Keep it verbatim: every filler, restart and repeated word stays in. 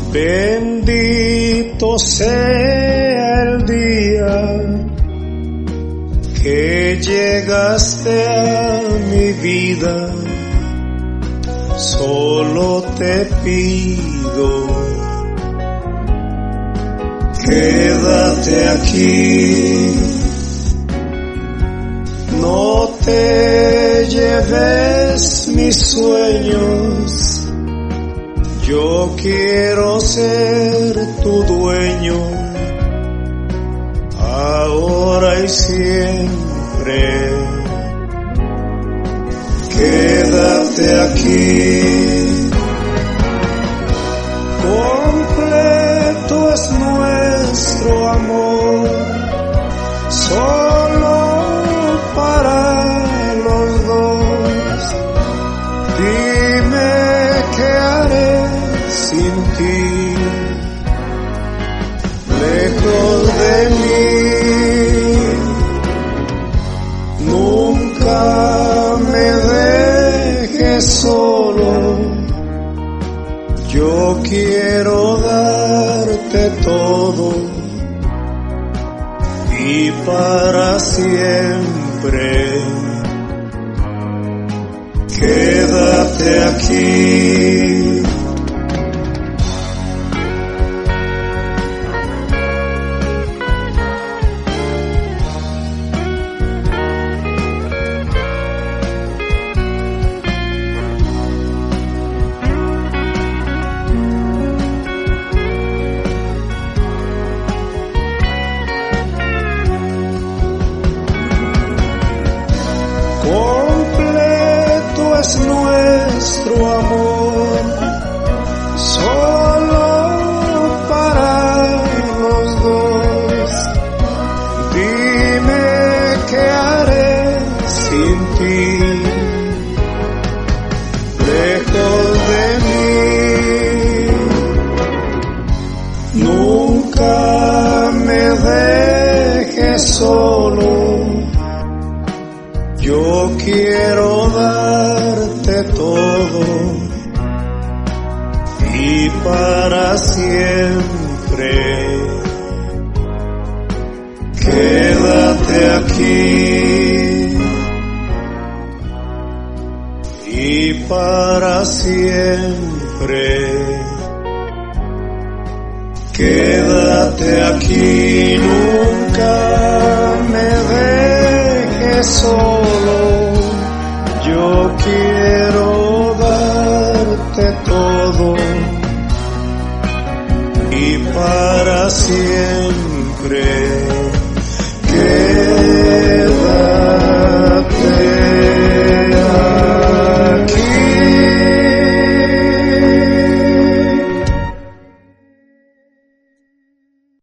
Bendito sea el día que llegaste a mi vida. Solo te pido, quédate aquí, no te lleves mis sueños. Yo quiero ser tu dueño, ahora y siempre. Quédate aquí, completo es nuestro amor, solo para los dos. Dime qué haré sin ti, lejos de mí. Nunca me dejes solo, yo quiero darte todo y para siempre. Quédate aquí. Completo es nuestro amor, solo para los dos. Dime qué haré sin ti, lejos de mí. Nunca me dejes solo, yo quiero darte todo y para siempre. Quédate aquí y para siempre. Quédate aquí, nunca me dejes solo, yo quiero darte todo y para siempre.